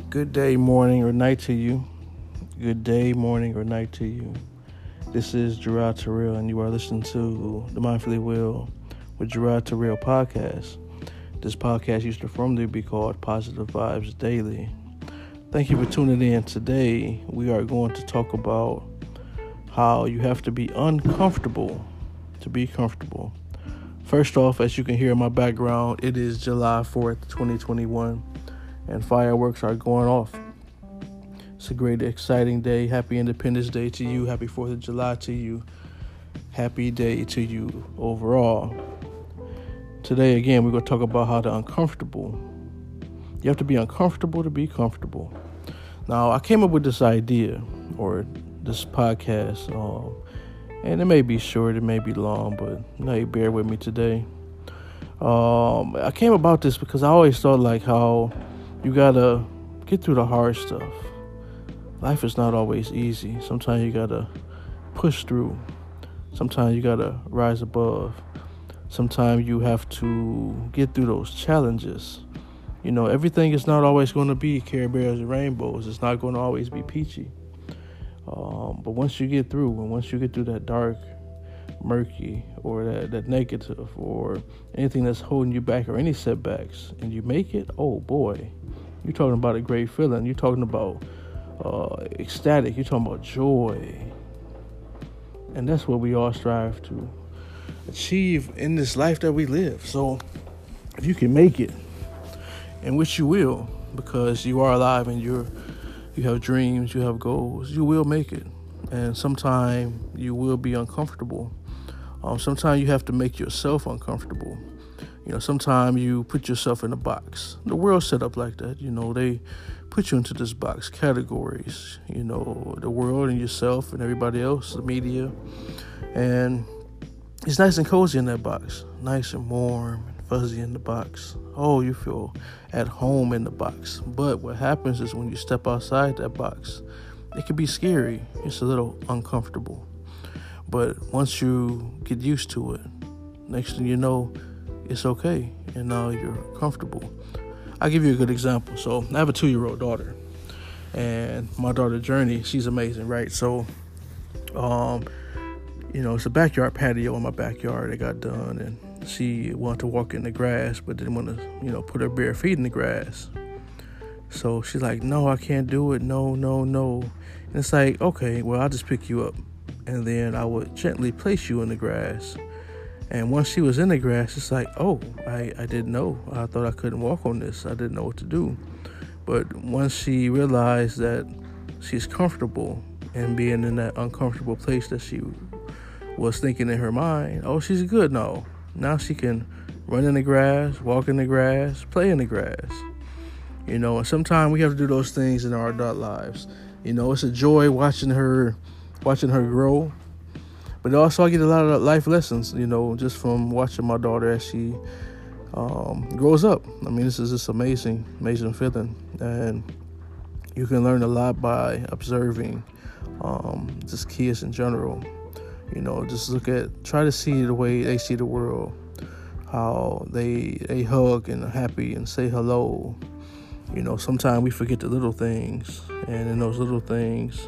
Good day, morning, or night to you. Good day, morning, or night to you. This is Gerard Terrell, and you are listening to the Mindfully Well with Gerard Terrell podcast. This podcast used to formerly be called Positive Vibes Daily. Thank you for tuning in. Today, we are going to talk about how you have to be uncomfortable to be comfortable. First off, as you can hear in my background, it is July 4th, 2021, and fireworks are going off. It's a great, exciting day. Happy Independence Day to you. Happy 4th of July to you. Happy day to you overall. Today, again, we're going to talk about how the uncomfortable. You have to be uncomfortable to be comfortable. Now, I came up with this idea, or this podcast, and it may be short, it may be long, but you bear with me today. I came about this because I always thought like how you gotta get through the hard stuff. Life is not always easy. Sometimes you gotta push through. Sometimes you gotta rise above. Sometimes you have to get through those challenges. You know, everything is not always going to be Care Bears and rainbows. It's not going to always be peachy. But once you get through, and once you get through that dark, murky, or that negative, or anything that's holding you back, or any setbacks, and you make it, oh boy, you're talking about a great feeling. You're talking about ecstatic. You're talking about joy. And that's what we all strive to achieve in this life that we live. So if you can make it, and which you will, because you are alive and you have dreams, you have goals, you will make it. And sometimes you will be uncomfortable. Sometimes you have to make yourself uncomfortable. You know, sometimes you put yourself in a box. The world's set up like that. You know, they put you into this box, categories, you know, the world and yourself and everybody else, the media. And it's nice and cozy in that box, nice and warm and fuzzy in the box. Oh, you feel at home in the box. But what happens is when you step outside that box, it can be scary. It's a little uncomfortable. But once you get used to it, next thing you know, it's okay. And now you're comfortable. I'll give you a good example. So I have a 2-year-old daughter. And my daughter, Journey, she's amazing, right? So, you know, it's a backyard patio in my backyard that got done. And she wanted to walk in the grass, but didn't want to, you know, put her bare feet in the grass. So she's like, no, I can't do it. No. And it's like, okay, well, I'll just pick you up. And then I would gently place you in the grass. And once she was in the grass, it's like, oh, I didn't know. I thought I couldn't walk on this. I didn't know what to do. But once she realized that she's comfortable in being in that uncomfortable place that she was thinking in her mind, oh, she's good now. Now she can run in the grass, walk in the grass, play in the grass. You know, and sometimes we have to do those things in our adult lives. You know, it's a joy watching her grow. But also I get a lot of life lessons, you know, just from watching my daughter as she grows up. I mean, this is just amazing feeling. And you can learn a lot by observing just kids in general. You know, just try to see the way they see the world, how they hug and are happy and say hello. You know, sometimes we forget the little things, and in those little things,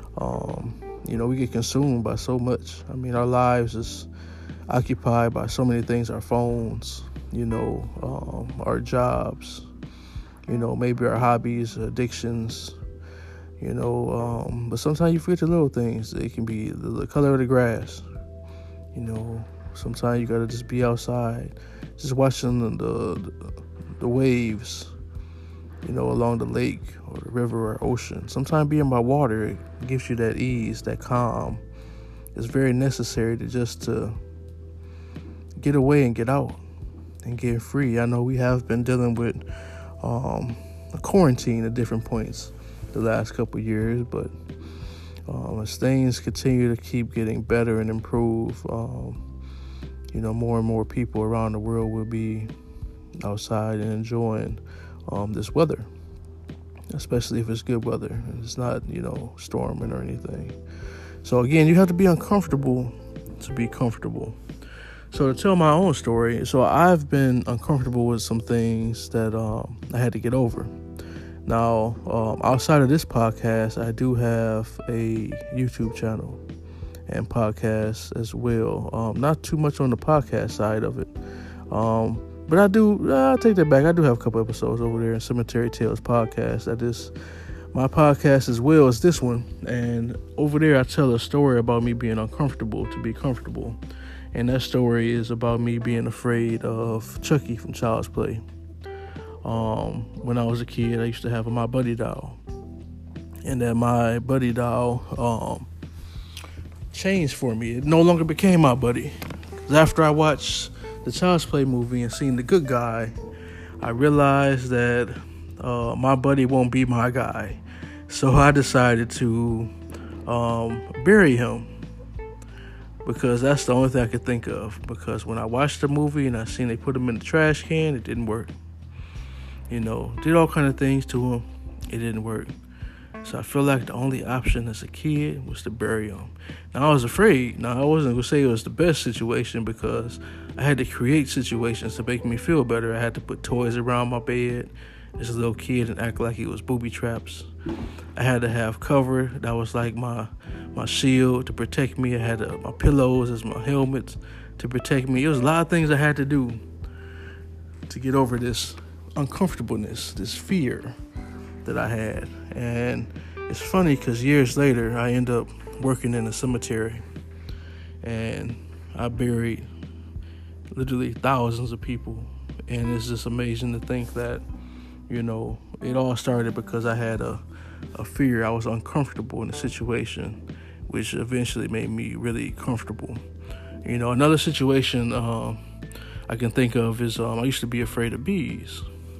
you know, we get consumed by so much. I mean, our lives is occupied by so many things, our phones, you know, our jobs, you know, maybe our hobbies, addictions, you know, but sometimes you forget the little things. It can be the color of the grass, you know. Sometimes you gotta just be outside, just watching the waves, you know, along the lake or the river or ocean. Sometimes being by water, it gives you that ease, that calm. It's very necessary to get away and get out and get free. I know we have been dealing with a quarantine at different points the last couple of years, but as things continue to keep getting better and improve, you know, more and more people around the world will be outside and enjoying this weather, especially if it's good weather and it's not, you know, storming or anything. So again, you have to be uncomfortable to be comfortable. So to tell my own story, so I've been uncomfortable with some things that I had to get over. Now, outside of this podcast, I do have a YouTube channel and podcast as well. Not too much on the podcast side of it. But I'll take that back. I do have a couple episodes over there in Cemetery Tales podcast. That is my podcast as well as this one. And over there, I tell a story about me being uncomfortable to be comfortable. And that story is about me being afraid of Chucky from Child's Play. When I was a kid, I used to have My Buddy doll. And that My Buddy doll changed for me. It no longer became my buddy. 'Cause after I watched the Child's Play movie and seen The Good Guy, I realized that my buddy won't be my guy. So I decided to bury him. Because that's the only thing I could think of. Because when I watched the movie and I seen they put him in the trash can, it didn't work. Did all kind of things to him. It didn't work. So I feel like the only option as a kid was to bury him. Now, I was afraid. Now, I wasn't going to say it was the best situation because I had to create situations to make me feel better. I had to put toys around my bed as a little kid and act like it was booby traps. I had to have cover that was like my shield to protect me. I had my pillows as my helmets to protect me. It was a lot of things I had to do to get over this uncomfortableness, this fear that I had. And it's funny because years later, I end up working in a cemetery. And I buried literally thousands of people. And it's just amazing to think that, it all started because I had a fear. I was uncomfortable in the situation, which eventually made me really comfortable. Another situation I can think of is I used to be afraid of bees.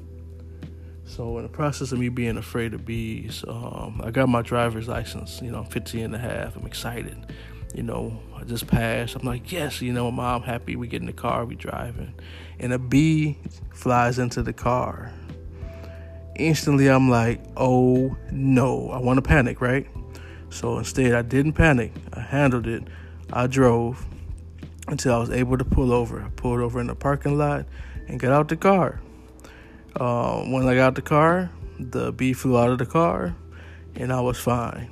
So in the process of me being afraid of bees, I got my driver's license. I'm 15 and a half. I'm excited. I just passed. I'm like, yes, my mom happy. We get in the car, we driving. And a bee flies into the car. Instantly, I'm like, oh, no. I want to panic, right? So instead, I didn't panic. I handled it. I drove until I was able to pull over. I pulled over in the parking lot and got out the car. When I got out the car, the bee flew out of the car, and I was fine.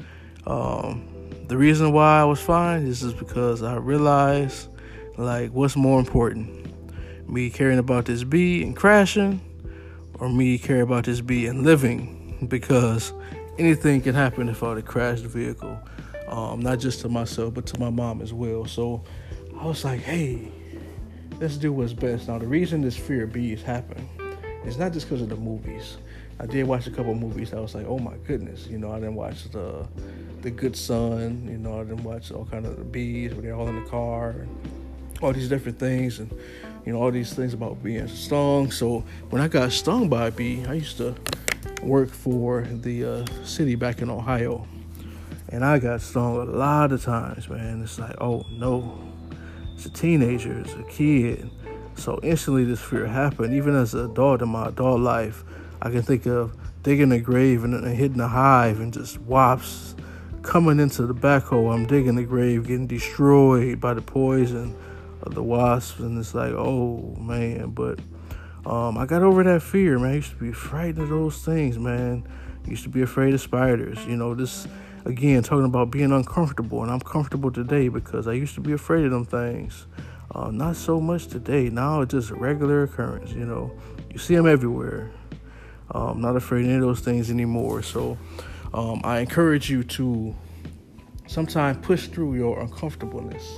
The reason why I was fine is just because I realized, what's more important? Me caring about this bee and crashing, or me caring about this bee and living? Because anything can happen if I were to crash the vehicle. Not just to myself, but to my mom as well. So I was like, hey, let's do what's best. Now, the reason this fear of bees happened, it's not just because of the movies. I did watch a couple movies. I was like, oh my goodness. I didn't watch the Good Son. I didn't watch all kind of the bees where they're all in the car and all these different things and, all these things about being stung. So when I got stung by a bee, I used to work for the city back in Ohio. And I got stung a lot of times, man. It's like, oh no, it's a teenager, it's a kid. So instantly this fear happened. Even as an adult in my adult life, I can think of digging a grave and hitting a hive and just wasps coming into the backhoe. I'm digging the grave, getting destroyed by the poison of the wasps. And it's like, oh, man. But I got over that fear, man. I used to be frightened of those things, man. I used to be afraid of spiders. This, again, talking about being uncomfortable. And I'm comfortable today because I used to be afraid of them things. Not so much today. Now it's just a regular occurrence, You see them everywhere. I'm not afraid of any of those things anymore. So I encourage you to sometimes push through your uncomfortableness.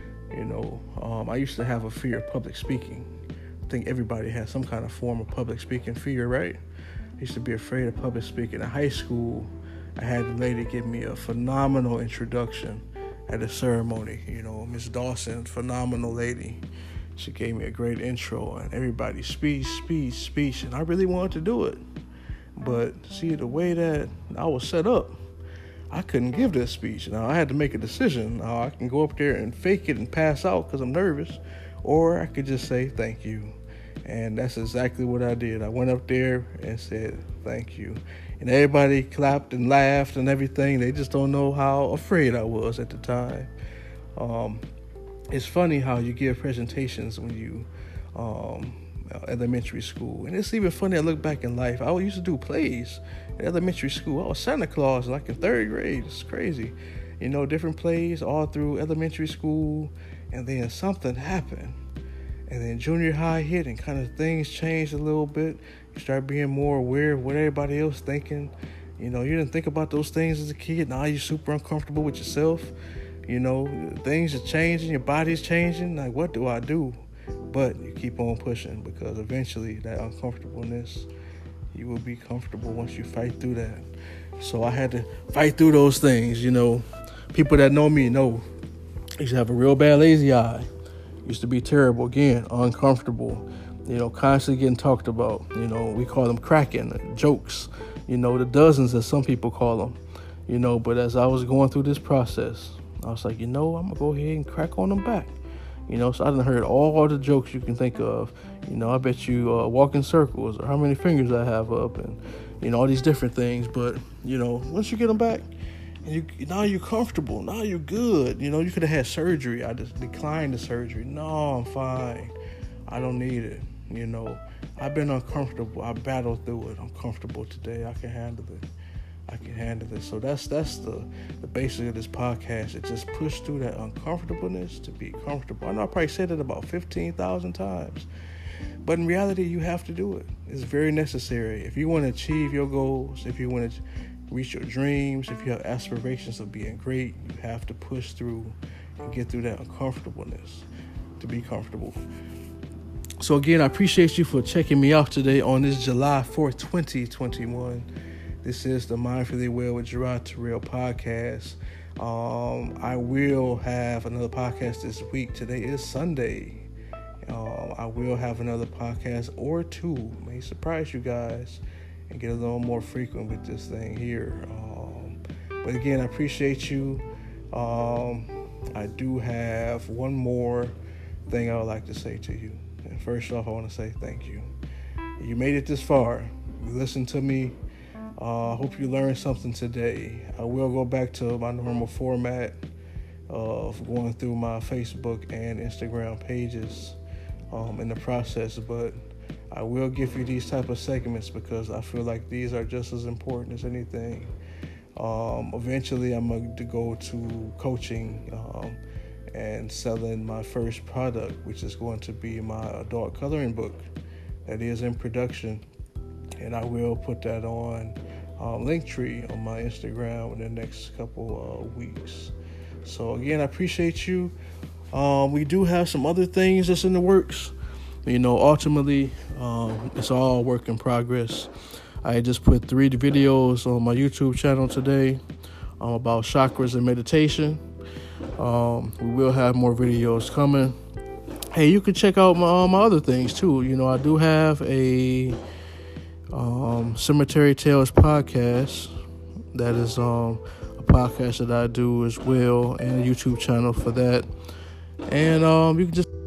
I used to have a fear of public speaking. I think everybody has some kind of form of public speaking fear, right? I used to be afraid of public speaking. In high school, I had a lady give me a phenomenal introduction at a ceremony. Miss Dawson, phenomenal lady. She gave me a great intro and everybody speech. And I really wanted to do it. But see, the way that I was set up, I couldn't give this speech. Now, I had to make a decision. Now, I can go up there and fake it and pass out because I'm nervous. Or I could just say thank you. And that's exactly what I did. I went up there and said thank you. And everybody clapped and laughed and everything. They just don't know how afraid I was at the time. It's funny how you give presentations when you elementary school. And it's even funny, I look back in life. I used to do plays in elementary school. I was Santa Claus like in 3rd grade. It's crazy. Different plays all through elementary school. And then something happened. And then junior high hit and kind of things changed a little bit. You start being more aware of what everybody else thinking. You didn't think about those things as a kid. Now you're super uncomfortable with yourself. Things are changing. Your body's changing. Like, what do I do? But you keep on pushing, because eventually that uncomfortableness, you will be comfortable once you fight through that. So I had to fight through those things. People that know me know I used to have a real bad lazy eye. Used to be terrible. Again, uncomfortable. Constantly getting talked about. We call them cracking, jokes. The dozens that some people call them. But as I was going through this process, I was like, I'm going to go ahead and crack on them back. So I done heard all the jokes you can think of. I bet you walk in circles, or how many fingers I have up, and, all these different things. But, once you get them back, and now you're comfortable. Now you're good. You could have had surgery. I just declined the surgery. No, I'm fine. I don't need it. I've been uncomfortable. I battled through it. I'm comfortable today. I can handle it. So that's the basic of this podcast. It just pushed through that uncomfortableness to be comfortable. I know I probably said it about 15,000 times, but in reality, you have to do it. It's very necessary. If you want to achieve your goals, if you want to reach your dreams, if you have aspirations of being great, you have to push through and get through that uncomfortableness to be comfortable. So again, I appreciate you for checking me out today on this July 4th, 2021. This is the Mindfully Well with Gerard Terrell podcast. I will have another podcast this week. Today is Sunday. I will have another podcast or two. May surprise you guys and get a little more frequent with this thing here. But again, I appreciate you. I do have one more thing I would like to say to you. And first off, I want to say thank you. You made it this far. You listened to me. I hope you learned something today. I will go back to my normal format of going through my Facebook and Instagram pages in the process, but I will give you these type of segments because I feel like these are just as important as anything. Eventually, I'm going to go to coaching and selling my first product, which is going to be my adult coloring book that is in production. And I will put that on Linktree on my Instagram in the next couple weeks. So again, I appreciate you. We do have some other things that's in the works. Ultimately, it's all work in progress. I just put 3 videos on my YouTube channel today about chakras and meditation. We will have more videos coming. Hey, you can check out my other things too. I do have a Cemetery Tales podcast. That is a podcast that I do as well, and a YouTube channel for that. And you can just